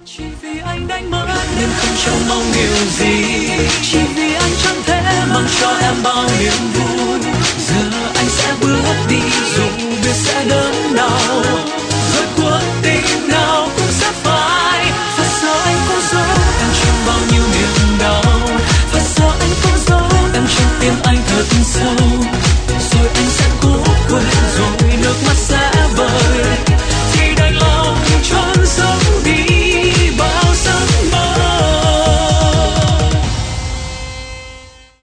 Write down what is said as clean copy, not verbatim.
Chỉ vì anh đánh mất nên không trông mong điều gì, chỉ vì anh chẳng thể mang cho em bao niềm vui. Giờ anh sẽ bước đi dù biết sẽ đớn đau,